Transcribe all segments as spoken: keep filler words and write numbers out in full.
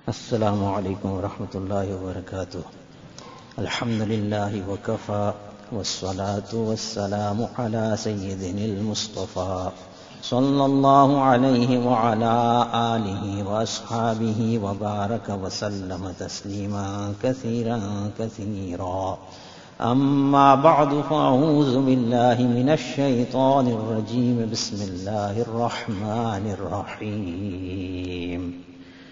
السلام عليكم ورحمة الله وبركاته. الحمد لله وكفى والصلاة والسلام على سيدنا المصطفى صلى الله عليه وعلى آله وأصحابه وبارك وسلم تسليما كثيرا كثيرا. أما بعد فأعوذ بالله من الشيطان الرجيم. بسم الله الرحمن الرحيم.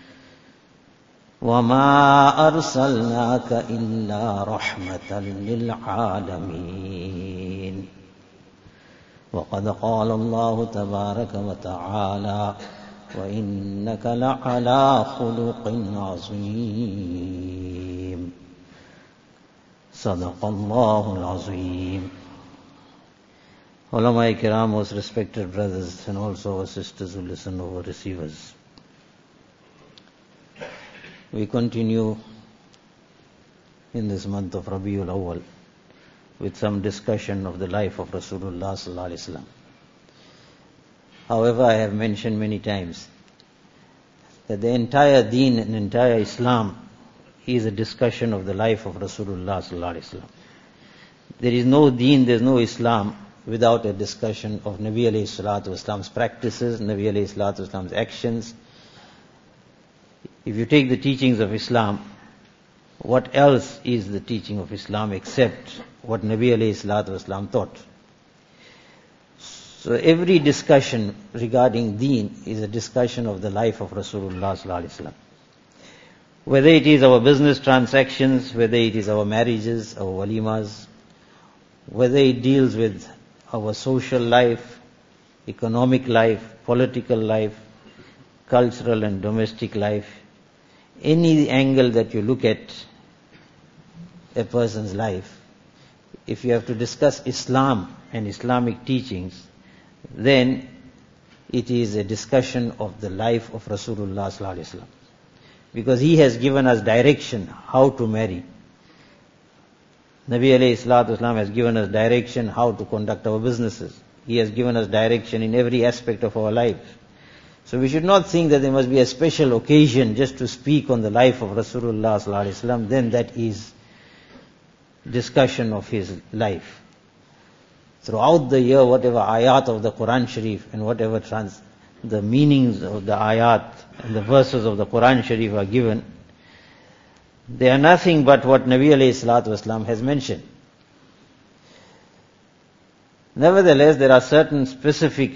وما أرسلناك إلا رحمة للعالمين. وقد قال الله تبارك وتعالى: وإنك لعلى خلق عظيم. صدق الله العظيم. Ulama Kiram, most respected brothers and also our sisters who listen over receivers. We continue in this month of Rabiul Awwal with some discussion of the life of Rasulullah sallallahu alaihi wasallam. However, I have mentioned many times that the entire deen and entire Islam is a discussion of the life of Rasulullah sallallahu alaihi wasallam. There is no deen, there is no Islam without a discussion of Nabi alayhi salatu wasalam's practices, Nabi alayhi salatu wasalam's actions. If you take the teachings of Islam, what else is the teaching of Islam except what Nabi alayhi salatu wasalam taught? So every discussion regarding deen is a discussion of the life of Rasulullah sallallahu alaihi wasallam. Whether it is our business transactions, whether it is our marriages, our walimas, whether it deals with our social life, economic life, political life, cultural and domestic life, any angle that you look at a person's life, if you have to discuss Islam and Islamic teachings, then it is a discussion of the life of Rasulullah sallallahu alaihi wasallam. Because he has given us direction how to marry. Nabi alayhi salatu wasalam has given us direction how to conduct our businesses. He has given us direction in every aspect of our life. So we should not think that there must be a special occasion just to speak on the life of Rasulullah sallallahu alaihi wasallam, then that is discussion of his life. Throughout the year, whatever ayat of the Quran Sharif and whatever trans, the meanings of the ayat and the verses of the Quran Sharif are given, they are nothing but what Nabi alayhi salatu wasalam has mentioned. Nevertheless, there are certain specific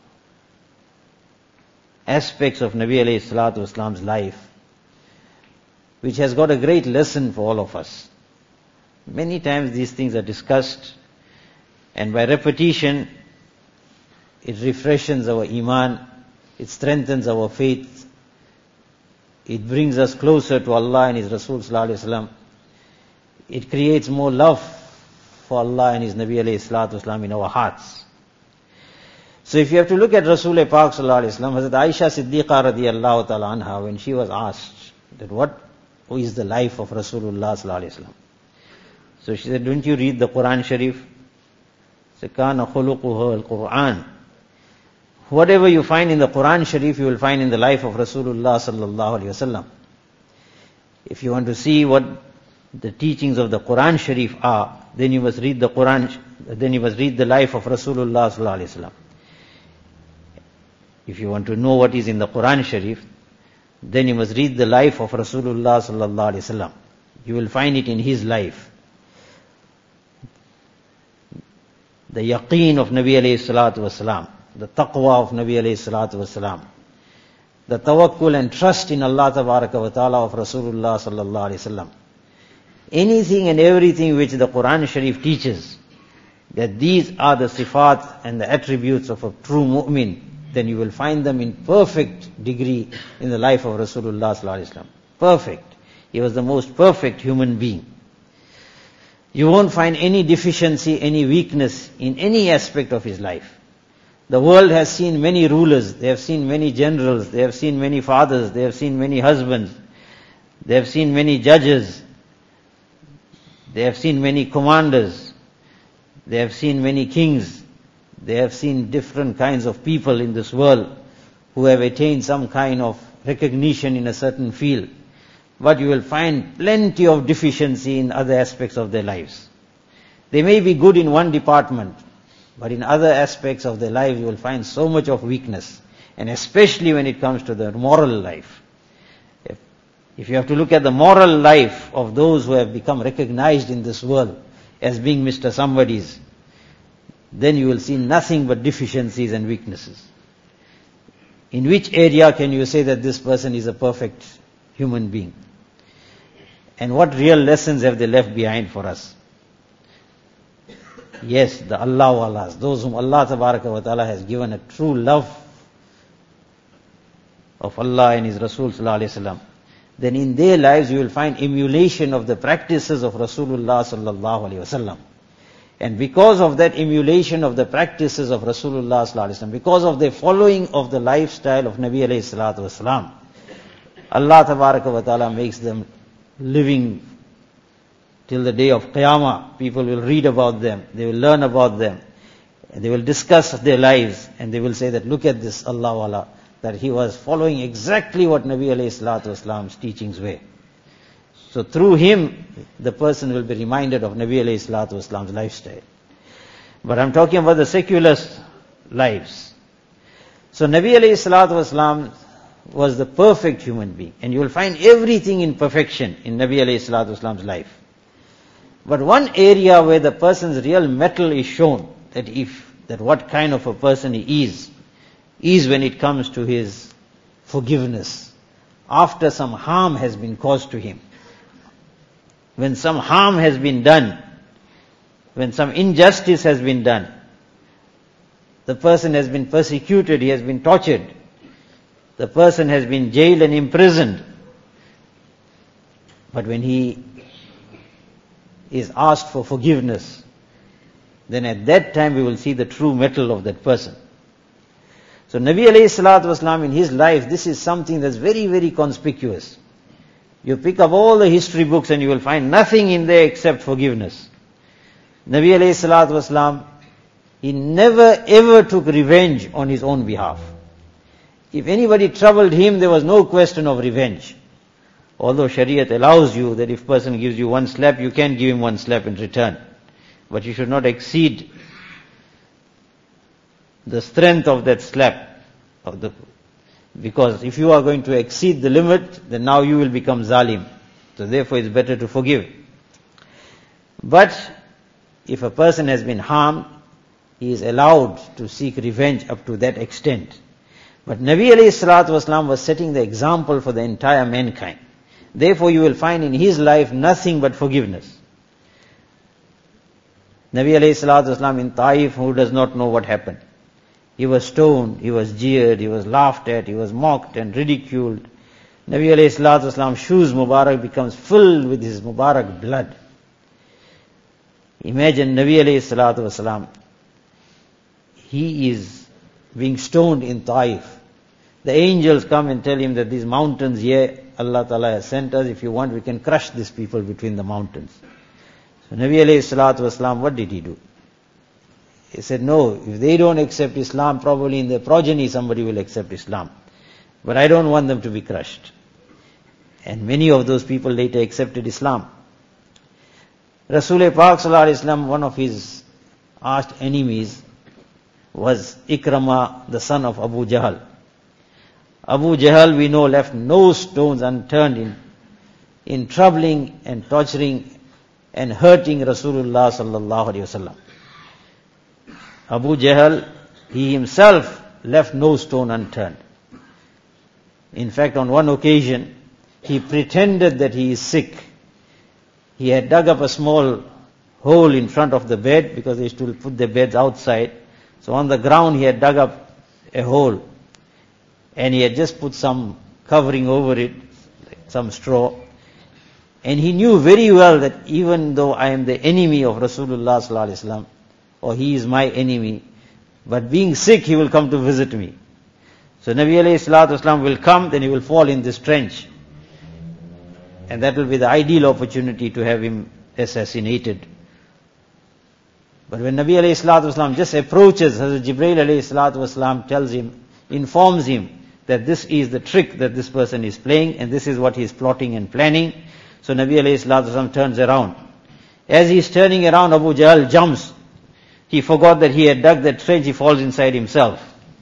aspects of Nabi alayhi salatu wasalam's life which has got a great lesson for all of us. Many times these things are discussed, and by repetition it refreshes our iman, it strengthens our faith, it brings us closer to Allah and His Rasul sallallahu alaihi wasallam, it creates more love for Allah and His Nabi alayhi salatu wasalam in our hearts. So if you have to look at Rasul Pak sallallahu alaihi wasallam, Hazrat Aisha Siddiqa radiyallahu ta'ala anha, when she was asked that what is the life of Rasulullah sallallahu alaihi wasallam, so she said, don't you read the Quran Sharif? So kana khuluquhu al-Quran. Whatever you find in the Quran Sharif, you will find in the life of Rasulullah sallallahu alaihi wasallam. If you want to see what the teachings of the Quran Sharif are, then you must read the Quran, then you must read the life of Rasulullah sallallahu alaihi wasallam. If you want to know what is in the Quran Sharif, then you must read the life of Rasulullah sallallahu alaihi wasallam. You will find it in his life. The yaqeen of Nabi alayhi salatu wasalam, the taqwa of Nabi alayhi salatu wasalam, the tawakkul and trust in Allah tabaraka wa ta'ala of Rasulullah sallallahu alayhi wasallam. Anything and everything which the Quran Sharif teaches, that these are the sifat and the attributes of a true mu'min, then you will find them in perfect degree in the life of Rasulullah sallallahu alaihi wasallam. Perfect. He was the most perfect human being. You won't find any deficiency, any weakness in any aspect of his life. The world has seen many rulers, they have seen many generals, they have seen many fathers, they have seen many husbands, they have seen many judges, they have seen many commanders, they have seen many kings, they have seen different kinds of people in this world who have attained some kind of recognition in a certain field. but you will find plenty of deficiency in other aspects of their lives. They may be good in one department, but in other aspects of their life you will find so much of weakness, and especially when it comes to the moral life. If, if you have to look at the moral life of those who have become recognized in this world as being Mister Somebody's, then you will see nothing but deficiencies and weaknesses. In which area can you say that this person is a perfect human being? And what real lessons have they left behind for us? Yes, the Allah Allahs, those whom Allah Tabaraka wa Ta'ala has given a true love of Allah and His Rasul Sallallahu Alaihi Wasallam, then in their lives you will find emulation of the practices of Rasulullah Sallallahu Alaihi Wasallam. And because of that emulation of the practices of Rasulullah Sallallahu Alaihi Wasallam, because of their following of the lifestyle of Nabi Alayhi Salatu Wasalam, Allah Tabaraka wa Ta'ala makes them living till the day of Qiyamah. People will read about them, they will learn about them, and they will discuss their lives, and they will say that look at this Allah Wala, that he was following exactly what Nabi Alayhi Salatu Wasalam's teachings were. So through him, the person will be reminded of Nabi Alayhi Salatu Wasalam's lifestyle. But I'm talking about the secular lives. So Nabi Alayhi Salatu Wasalam was the perfect human being, and you will find everything in perfection in Nabi Alayhi Salatu Wasalam's life. But one area where the person's real mettle is shown, that if, that what kind of a person he is, is when it comes to his forgiveness. After some harm has been caused to him, when some harm has been done, when some injustice has been done, the person has been persecuted, he has been tortured, the person has been jailed and imprisoned. But when he is asked for forgiveness, then at that time we will see the true mettle of that person. So Nabi alayhi salatu wasalam, in his life, this is something that's very, very conspicuous. You pick up all the history books and you will find nothing in there except forgiveness. Nabi alayhi salatu wasalam, he never ever took revenge on his own behalf. If anybody troubled him, there was no question of revenge. Although Shariat allows you that if a person gives you one slap, you can give him one slap in return. But you should not exceed the strength of that slap. Of the, because if you are going to exceed the limit, then now you will become zalim. So therefore it's better to forgive. But if a person has been harmed, he is allowed to seek revenge up to that extent. But Nabi alayhi salatu wasalam was setting the example for the entire mankind. Therefore you will find in his life nothing but forgiveness. Nabi alayhi salatu wasalam in Taif, who does not know what happened? He was stoned, he was jeered, he was laughed at, he was mocked and ridiculed. Nabi alayhi salatu wasalam's shoes Mubarak becomes filled with his Mubarak blood. Imagine Nabi alayhi salatu wasalam, he is being stoned in Taif. The angels come and tell him that these mountains here, Allah Ta'ala has sent us, if you want we can crush these people between the mountains. So Nabi alayhi salatu wasalam, what did he do? He said, no, if they don't accept Islam, probably in their progeny somebody will accept Islam. But I don't want them to be crushed. And many of those people later accepted Islam. Rasul Pak Sallallahu Alaihi Wasallam, one of his arch enemies was Ikrama, the son of Abu Jahl. Abu Jahl, we know, left no stones unturned in, in troubling and torturing and hurting Rasulullah Sallallahu Alaihi Wasallam. Abu Jahl, he himself left no stone unturned. In fact, on one occasion, he pretended that he is sick. He had dug up a small hole in front of the bed because they used to put their beds outside. So on the ground he had dug up a hole and he had just put some covering over it, some straw. And he knew very well that even though I am the enemy of Rasulullah Sallallahu Alaihi Wasallam, or he is my enemy, but being sick he will come to visit me. So Nabi alayhi salatu wasalam will come, then he will fall in this trench. And that will be the ideal opportunity to have him assassinated. But when Nabi alayhi salatu wasalam just approaches, Hazrat Jibreel alayhi salatu wasalam tells him, informs him that this is the trick that this person is playing and this is what he is plotting and planning. So Nabi alayhi salatu wasalam turns around. As he is turning around, Abu Jahl jumps. He forgot that he had dug that trench, he falls inside himself.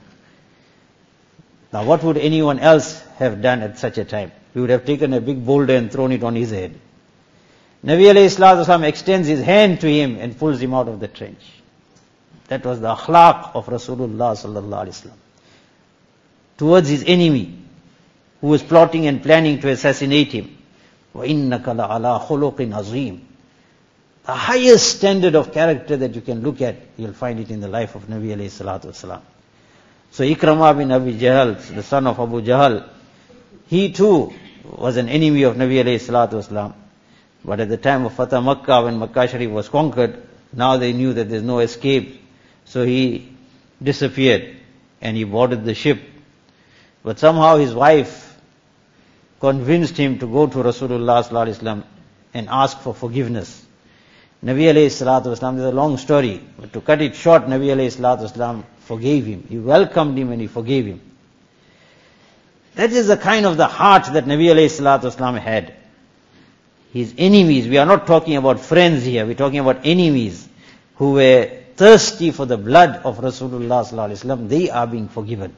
Now what would anyone else have done at such a time? He would have taken a big boulder and thrown it on his head. Nabi alayhi salatu wasalam extends his hand to him and pulls him out of the trench. That was the akhlaq of Rasulullah sallallahu alaihi wasallam towards his enemy who was plotting and planning to assassinate him. وَإِنَّكَ لَعَلَىٰ خُلُقٍ عَظِيمٍ. The highest standard of character that you can look at, you'll find it in the life of Nabi alayhi salatu wasalam. So Ikramah bin Abi Jahl, the son of Abu Jahl, he too was an enemy of Nabi alayhi salatu wasalam. But at the time of Fatah Makkah, when Makkah Sharif was conquered, now they knew that there's no escape. So he disappeared and he boarded the ship. But somehow his wife convinced him to go to Rasulullah sallallahu alaihi wasallam and ask for forgiveness. Nabi alayhi salatu wasalam, there's a long story, but to cut it short, Nabi alayhi salatu wasalam forgave him. He welcomed him and he forgave him. That is the kind of the heart that Nabi alayhi salatu wasalam had. His enemies, we are not talking about friends here, we're talking about enemies who were thirsty for the blood of Rasulullah sallallahu alaihi wasallam, they are being forgiven.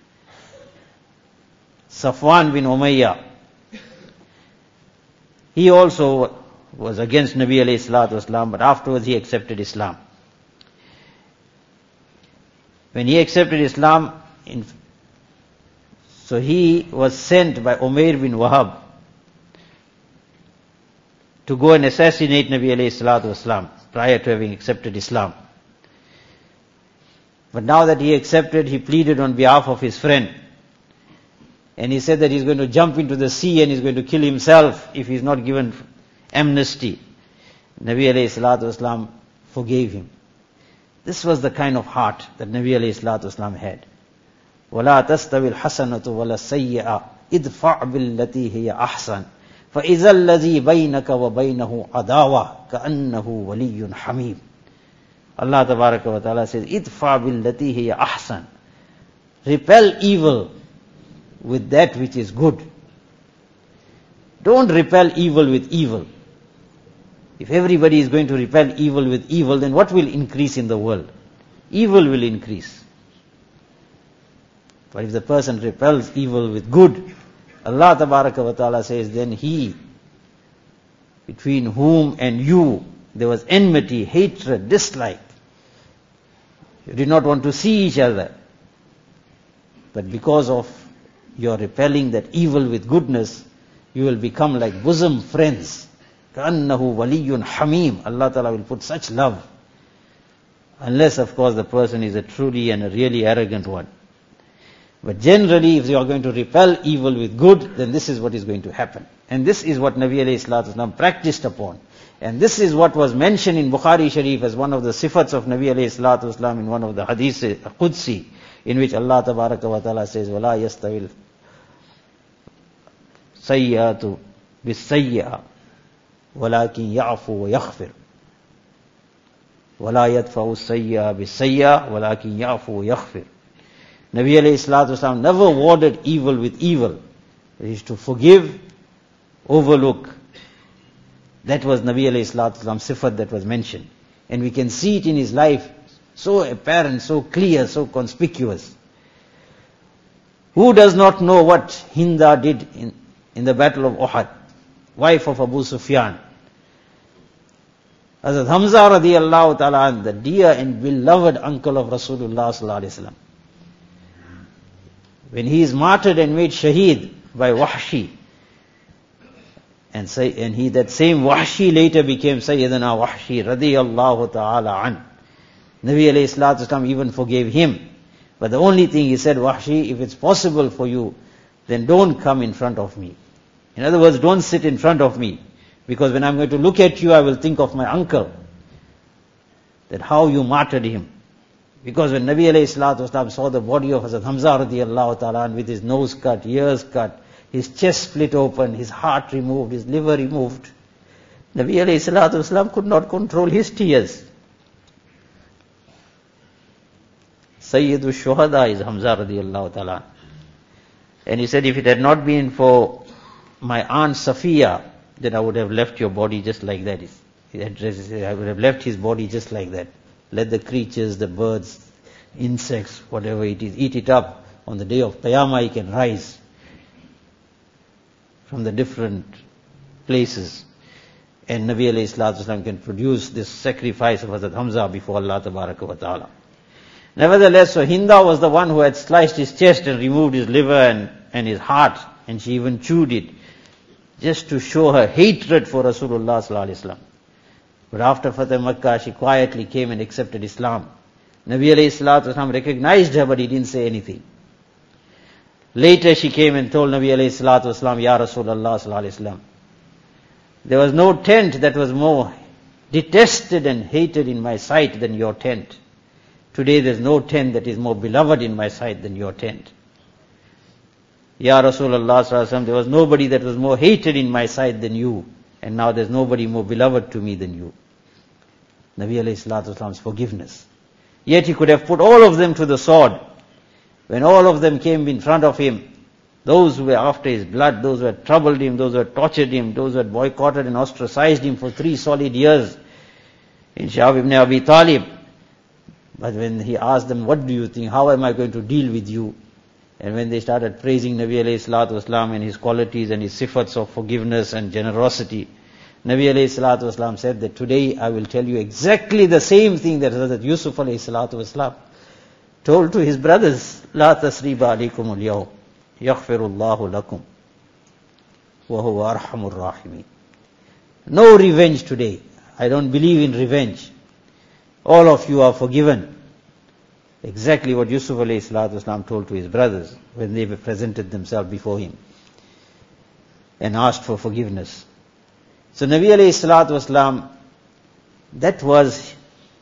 Safwan bin Umayyah, he also was against Nabi alayhi salatu wasalam, but afterwards he accepted Islam. When he accepted Islam, in, so he was sent by Umair bin Wahab to go and assassinate Nabi alayhi salatu wasalam prior to having accepted Islam. But now that he accepted, he pleaded on behalf of his friend. And he said that he's going to jump into the sea and he's going to kill himself if he's not given amnesty. Nabi alayhi salatu wasalam forgave him. This was the kind of heart that Nabi alayhi salatu wasalam had. وَلَا تَسْتَوِي الْحَسَنَةُ وَلَا السَّيِّئَةُ إِدْفَعْ بِالَّتِي هِيَ أَحْسَنُ فَإِذَا الَّذِي بَيْنَكَ وَبَيْنَهُ عَدَاوَةٌ كَأَنَّهُ وَلِيٌّ حَمِيمٌ. Allah Tabaraka wa Ta'ala says, إِدْفَعْ بِالَّتِي هِيَ أَحْسَنُ. Repel evil with that which is good. Don't repel evil with evil. If everybody is going to repel evil with evil, then what will increase in the world? Evil will increase. But if the person repels evil with good, Allah Tabaraka wa Ta'ala says, then he, between whom and you, there was enmity, hatred, dislike. You did not want to see each other. But because of your repelling that evil with goodness, you will become like bosom friends. كَأَنَّهُ وَلِيٌّ حَمِيمٌ. Allah Ta'ala will put such love. Unless, of course, the person is a truly and a really arrogant one. But generally, if you are going to repel evil with good, then this is what is going to happen. And this is what Nabi alayhi salatu wasalam practiced upon. And this is what was mentioned in Bukhari Sharif as one of the sifats of Nabi alayhi salatu wasalam in one of the hadith Qudsi, in which Allah Tabaraka wa Ta'ala says, وَلَا يَسْتَوِي السَّيِّئَةُ بِالسَّيِّئَةِ وَلَكِنْ يَعْفُو وَيَغْفِرُ وَلَا يَدْفَعُ السَّيِّئَةَ بِالسَّيِّئَةِ وَلَكِنْ يَعْفُو وَيَغْفِرُ. Nabi alayhi salatu wasalam never warded evil with evil. It is to forgive, overlook. That was Nabi alayhi salatu wasalam sifat that was mentioned. And we can see it in his life, so apparent, so clear, so conspicuous. Who does not know what Hinda did in, in the battle of Uhud? Wife of Abu Sufyan. Hazrat Hamza radiallahu ta'ala, the dear and beloved uncle of Rasulullah sallallahu alaihi wasallam. When he is martyred and made shaheed by Wahshi, and say, and he, that same Wahshi later became Sayyidina Wahshi radiyallahu ta'ala an. Nabi alayhi salatu wasalam even forgave him. But the only thing he said, Wahshi, if it's possible for you, then don't come in front of me. In other words, don't sit in front of me. Because when I'm going to look at you, I will think of my uncle. That how you martyred him. Because when Nabi alayhi salatu wasalam saw the body of Hazrat Hamza radiyallahu ta'ala with his nose cut, ears cut, his chest split open, his heart removed, his liver removed, Nabi alayhi salatu wasalam could not control his tears. Sayyidu Shuhada is Hamza radiyallahu ta'ala. And he said, if it had not been for my aunt Safiya, then I would have left your body just like that. He addresses it, I would have left his body just like that. Let the creatures, the birds, insects, whatever it is, eat it up. On the day of Qiyamah, he can rise from the different places. And Nabi alayhi salatu wasalam can produce this sacrifice of Hazrat Hamza before Allah tabaraka wa ta'ala. Nevertheless, so Hinda was the one who had sliced his chest and removed his liver and, and his heart, and she even chewed it, just to show her hatred for Rasulullah sallallahu alaihi wasallam. But after Fateh Makkah, she quietly came and accepted Islam. Nabi alayhi salatu wasalam recognized her, but he didn't say anything. Later she came and told Nabi alayhi salatu wasalam, Ya Rasulullah sallallahu alaihi wasallam, there was no tent that was more detested and hated in my sight than your tent. Today there's no tent that is more beloved in my sight than your tent. Ya Rasulullah sallallahu alaihi wasallam, there was nobody that was more hated in my sight than you, and now there's nobody more beloved to me than you. Nabi alayhi salatu wasalam's forgiveness. Yet he could have put all of them to the sword. When all of them came in front of him, those who were after his blood, those who had troubled him, those who had tortured him, those who had boycotted and ostracized him for three solid years, in Sha'ab ibn Abi Talib. But when he asked them, what do you think, how am I going to deal with you? And when they started praising Nabi alayhi salatu wasalam and his qualities and his sifats of forgiveness and generosity, Nabi alayhi salatu wasalam said that today I will tell you exactly the same thing that Hazrat Yusuf alayhi salatu wasalam told to his brothers, La tasriba alaykum al-yawm, yaghfirullahu lakum, wa huwa arhamur rahimin. No revenge today. I don't believe in revenge. All of you are forgiven. Exactly what Yusuf alayhi salatu wasalam told to his brothers when they presented themselves before him and asked for forgiveness. So Nabi alayhi salatu wasalam, that was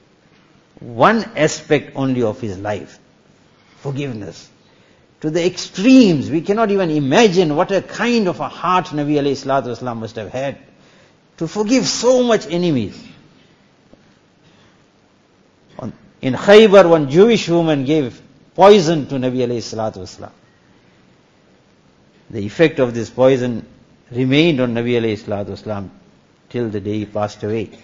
one aspect only of his life. Forgiveness. To the extremes, we cannot even imagine what a kind of a heart Nabi alayhi salatu wasalam must have had to forgive so much enemies. In Khaybar, one Jewish woman gave poison to Nabi alayhi salatu wasalam. The effect of this poison remained on Nabi alayhi salatu wasalam till the day he passed away.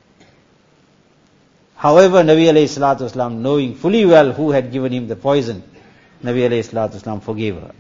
However, Nabi alayhi salatu wasalam, knowing fully well who had given him the poison, Nabi alayhi salatu wasalam forgave her.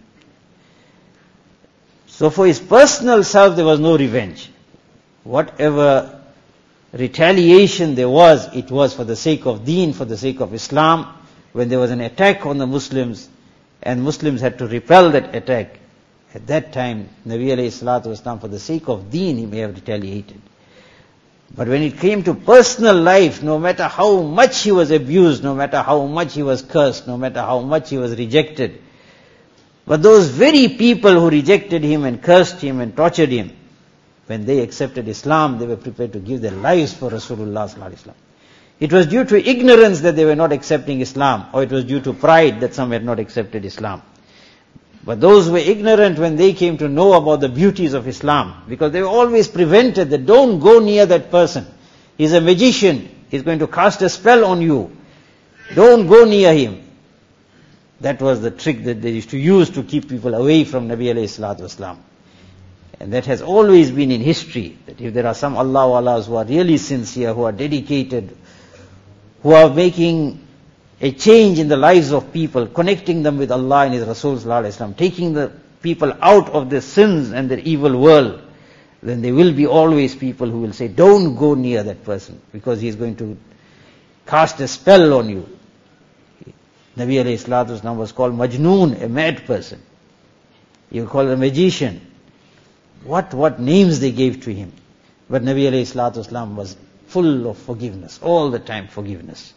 So for his personal self, there was no revenge. Whatever retaliation there was, it was for the sake of deen, for the sake of Islam. When there was an attack on the Muslims, and Muslims had to repel that attack, at that time, Nabi alayhi salatu wasalam, for the sake of deen, he may have retaliated. But when it came to personal life, no matter how much he was abused, no matter how much he was cursed, no matter how much he was rejected, but those very people who rejected him and cursed him and tortured him, when they accepted Islam, they were prepared to give their lives for Rasulullah sallallahu alaihi wasallam. It was due to ignorance that they were not accepting Islam, or it was due to pride that some had not accepted Islam. But those who were ignorant, when they came to know about the beauties of Islam, because they were always prevented that don't go near that person. He's a magician. He's going to cast a spell on you. Don't go near him. That was the trick that they used to use to keep people away from Nabi alayhi salatu wasalam. And that has always been in history, that if there are some Allah Wallahs who are really sincere, who are dedicated, who are making a change in the lives of people, connecting them with Allah and His Rasul sallallahu alaihi wasallam, taking the people out of their sins and their evil world, then there will be always people who will say, don't go near that person, because he is going to cast a spell on you. Nabi alayhi salatu wasallam was called Majnoon, a mad person. You call a magician. What, what names they gave to him. But Nabi alayhi salatu wasallam was full of forgiveness, all the time forgiveness.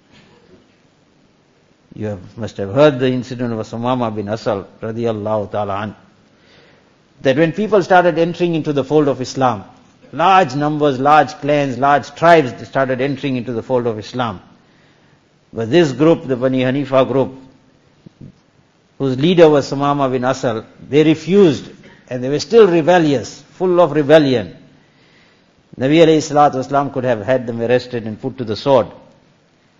You have, must have heard the incident of Sumama bin Asal radiyallahu ta'ala an, that when people started entering into the fold of Islam, large numbers, large clans, large tribes started entering into the fold of Islam. But this group, the Bani Hanifa group, whose leader was Sumama bin Asal, they refused, and they were still rebellious, full of rebellion. Nabi alayhi salatu wasalam could have had them arrested and put to the sword.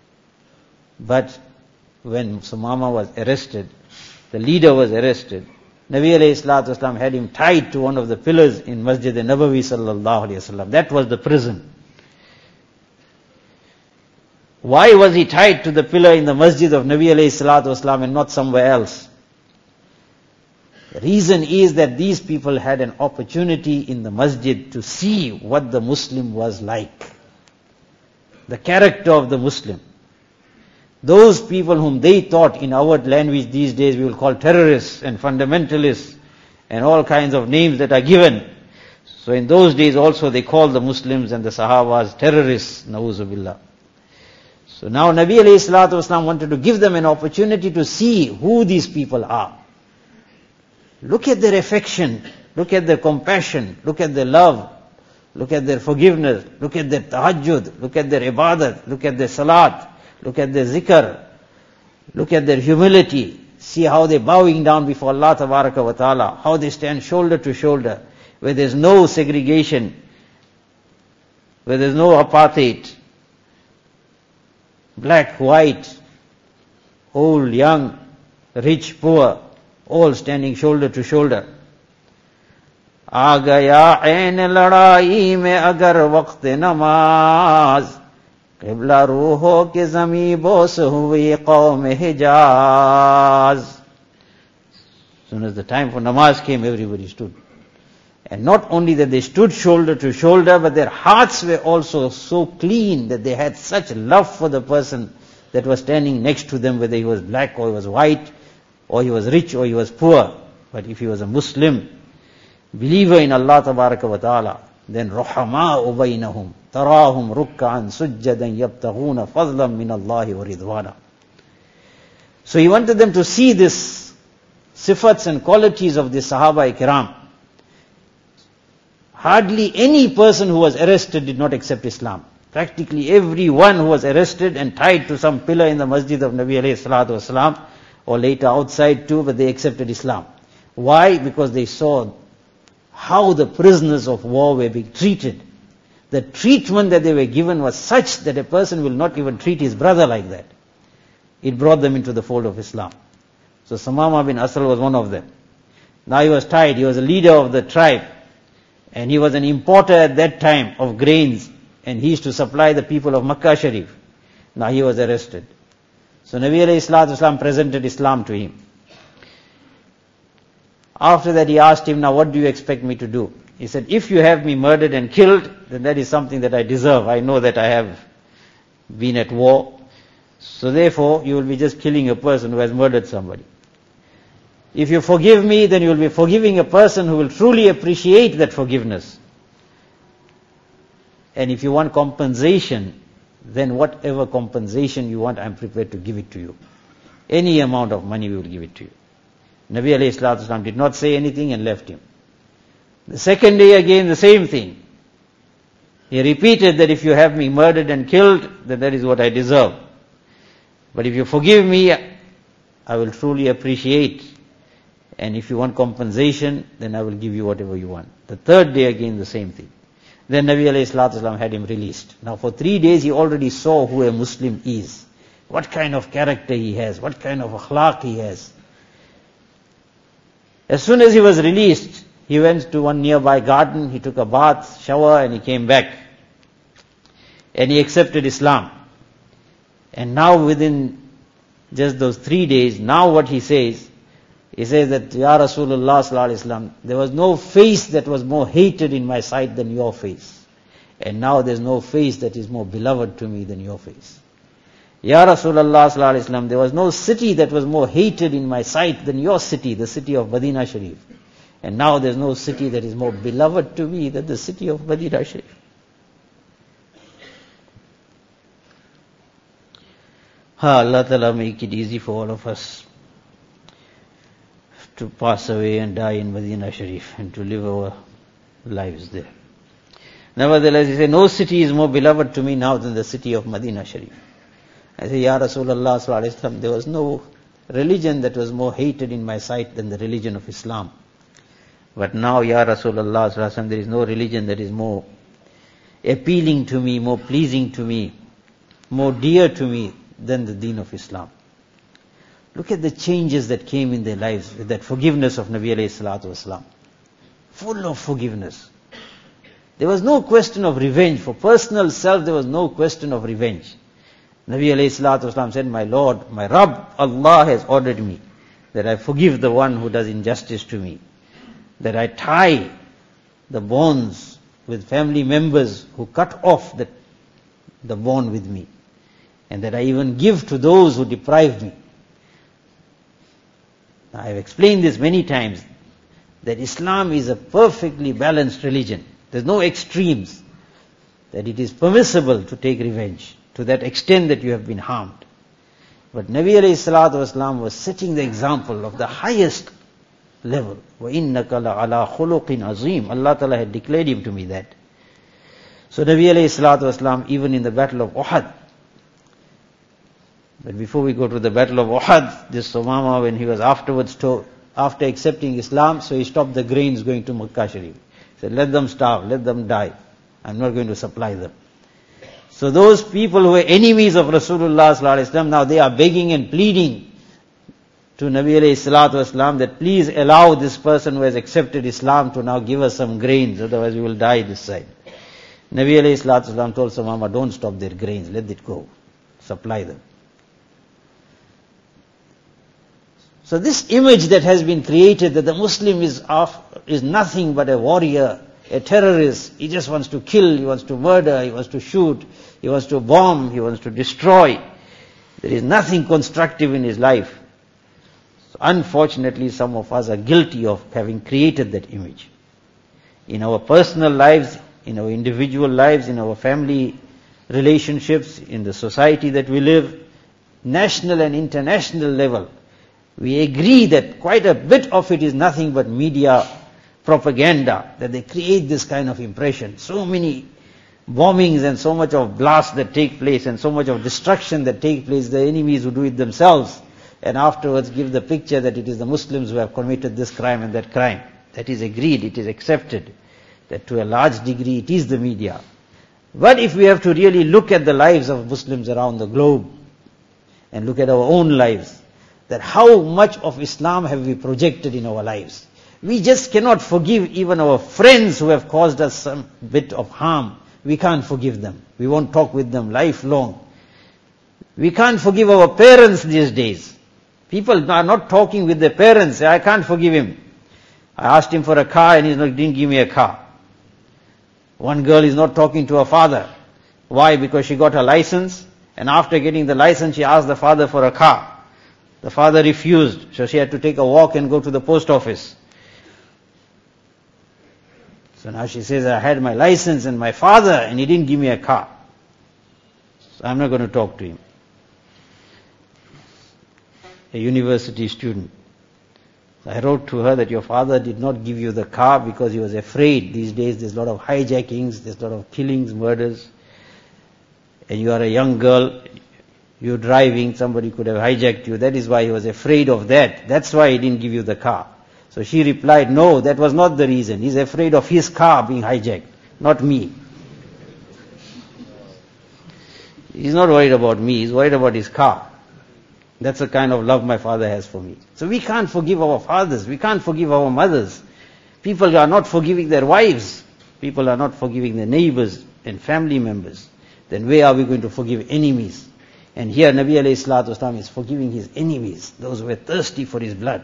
But when Sumama was arrested, the leader was arrested, Nabi alayhi salatu wasalam had him tied to one of the pillars in Masjid al-Nabawi sallallahu alayhi wasallam. That was the prison. Why was he tied to the pillar in the Masjid of Nabi alayhi salatu wasalam and not somewhere else? The reason is that these people had an opportunity in the Masjid to see what the Muslim was like. The character of the Muslim. Those people whom they thought in our language these days we will call terrorists and fundamentalists and all kinds of names that are given. So in those days also they called the Muslims and the Sahabas terrorists, na'uzu billah. So now Nabi alayhi salatu wasalam wanted to give them an opportunity to see who these people are. Look at their affection, look at their compassion, look at their love, look at their forgiveness, look at their tahajjud, look at their ibadat, look at their salat, look at their zikr, look at their humility. See how they're bowing down before Allah tabaraka wa ta'ala, how they stand shoulder to shoulder, where there's no segregation, where there's no apartheid, black, white, old, young, rich, poor, all standing shoulder to shoulder. आ गया ऐन लड़ाई में अगर वक्त नमाज क़िबला रूहों के ज़मीं बोस हुई कौम हिजाज. As soon as the time for namaz came, everybody stood. And not only that they stood shoulder to shoulder, but their hearts were also so clean that they had such love for the person that was standing next to them, whether he was black or he was white, or he was rich or he was poor. But if he was a Muslim, believer in Allah tabaraka wa ta'ala, then ruhama'u baynahum tarahum ruk'an sujjadan yabtaghuna fadlan min Allahi wa ridwana. So he wanted them to see this sifats and qualities of the Sahaba Ikram. Hardly any person who was arrested did not accept Islam. Practically everyone who was arrested and tied to some pillar in the Masjid of Nabi alayhi salatu wasalam, or later outside too, but they accepted Islam. Why? Because they saw how the prisoners of war were being treated. The treatment that they were given was such that a person will not even treat his brother like that. It brought them into the fold of Islam. So Sumama bin Asal was one of them. Now he was tied, he was a leader of the tribe, and he was an importer at that time of grains, and he used to supply the people of Makkah Sharif. Now he was arrested. So Nabi alayhi salatu wasalam presented Islam to him. After that he asked him, now what do you expect me to do? He said, if you have me murdered and killed, then that is something that I deserve. I know that I have been at war. So therefore, you will be just killing a person who has murdered somebody. If you forgive me, then you will be forgiving a person who will truly appreciate that forgiveness. And if you want compensation, then whatever compensation you want, I am prepared to give it to you. Any amount of money we will give it to you. Nabi alayhi salatu wasalam did not say anything and left him. The second day again the same thing. He repeated that if you have me murdered and killed, then that is what I deserve. But if you forgive me, I will truly appreciate. And if you want compensation, then I will give you whatever you want. The third day again the same thing. Then Nabi alayhi salatu wasalam had him released. Now for three days he already saw who a Muslim is. What kind of character he has, what kind of akhlaq he has. As soon as he was released, he went to one nearby garden, he took a bath, shower, and he came back. And he accepted Islam. And now within just those three days, now what he says, he says that, Ya Rasulullah sallallahu alaihi wasallam, there was no face that was more hated in my sight than your face. And now there's no face that is more beloved to me than your face. Ya Rasulullah sallallahu alaihi wasallam, there was no city that was more hated in my sight than your city, the city of Madinah Sharif. And now there's no city that is more beloved to me than the city of Madinah Sharif. Ha, Allah Ta'ala make it easy for all of us to pass away and die in Madinah Sharif and to live our lives there. Nevertheless, he said, no city is more beloved to me now than the city of Madinah Sharif. I say, Ya Rasulullah sallallahu alaihi wasallam, there was no religion that was more hated in my sight than the religion of Islam. But now, Ya Rasulullah sallallahu alaihi wasallam, there is no religion that is more appealing to me, more pleasing to me, more dear to me than the deen of Islam. Look at the changes that came in their lives with that forgiveness of Nabi alayhi salatu wasalam. Full of forgiveness. There was no question of revenge. For personal self, there was no question of revenge. Nabi alayhi salatu wasalam said, my Lord, my Rabb, Allah has ordered me that I forgive the one who does injustice to me. That I tie the bonds with family members who cut off the, the bond with me. And that I even give to those who deprive me. Now, I have explained this many times, that Islam is a perfectly balanced religion. There's no extremes. That it is permissible to take revenge to that extent that you have been harmed. But Nabi alayhi salatu wasalam was setting the example of the highest level. وَإِنَّكَ لَعَلَىٰ خُلُقٍ عَظِيمٍ. Allah Ta'ala had declared him to me that. So Nabi alayhi salatu wasalam, even in the battle of Uhud, but before we go to the battle of Uhud, this Sumama, when he was afterwards told, after accepting Islam, so he stopped the grains going to Makkah Sharif. He said, let them starve, let them die. I'm not going to supply them. So those people who were enemies of Rasulullah sallallahu alaihi wasallam, now they are begging and pleading to Nabi alayhi salatu wasalam that please allow this person who has accepted Islam to now give us some grains, otherwise we will die this side. Nabi alayhi salatu wasalam told Sumama, don't stop their grains, let it go. Supply them. So this image that has been created that the Muslim is of, is nothing but a warrior, a terrorist, he just wants to kill, he wants to murder, he wants to shoot, he wants to bomb, he wants to destroy. There is nothing constructive in his life. So unfortunately, some of us are guilty of having created that image. In our personal lives, in our individual lives, in our family relationships, in the society that we live, national and international level, we agree that quite a bit of it is nothing but media propaganda, that they create this kind of impression. So many bombings and so much of blasts that take place and so much of destruction that take place, the enemies who do it themselves, and afterwards give the picture that it is the Muslims who have committed this crime and that crime. That is agreed, it is accepted, that to a large degree it is the media. But if we have to really look at the lives of Muslims around the globe, and look at our own lives, that how much of Islam have we projected in our lives? We just cannot forgive even our friends who have caused us some bit of harm. We can't forgive them. We won't talk with them lifelong. We can't forgive our parents these days. People are not talking with their parents. Say, I can't forgive him. I asked him for a car and he didn't give me a car. One girl is not talking to her father. Why? Because she got her license, and after getting the license she asked the father for a car. The father refused, so she had to take a walk and go to the post office. So now she says, I had my license and my father and he didn't give me a car. So I'm not going to talk to him. A university student. So I wrote to her that your father did not give you the car because he was afraid. These days there's a lot of hijackings, there's a lot of killings, murders. And you are a young girl, you're driving, somebody could have hijacked you. That is why he was afraid of that. That's why he didn't give you the car. So she replied, no, that was not the reason. He's afraid of his car being hijacked, not me. He's not worried about me, he's worried about his car. That's the kind of love my father has for me. So we can't forgive our fathers, we can't forgive our mothers. People are not forgiving their wives. People are not forgiving their neighbors and family members. Then where are we going to forgive enemies? And here Nabi alayhi salatu wasalam is forgiving his enemies, those who were thirsty for his blood.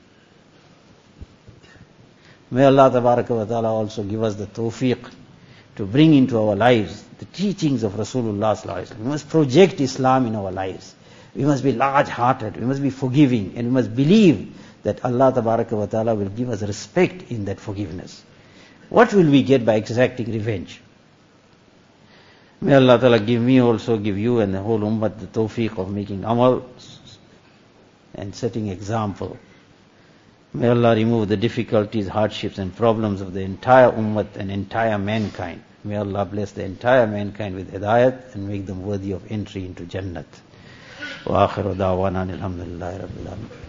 May Allah tabaraka wa ta'ala also give us the tawfiq to bring into our lives the teachings of Rasulullah sallallahu alaihi wasallam. We must project Islam in our lives. We must be large-hearted, we must be forgiving, and we must believe that Allah tabaraka wa ta'ala will give us respect in that forgiveness. What will we get by exacting revenge? May Allah Ta'ala give me also, give you and the whole ummah the tawfiq of making amal and setting example. May Allah remove the difficulties, hardships and problems of the entire ummah and entire mankind. May Allah bless the entire mankind with hidayat and make them worthy of entry into Jannat. Wa akhiru da'wana alhamdulillahi rabbil alamin.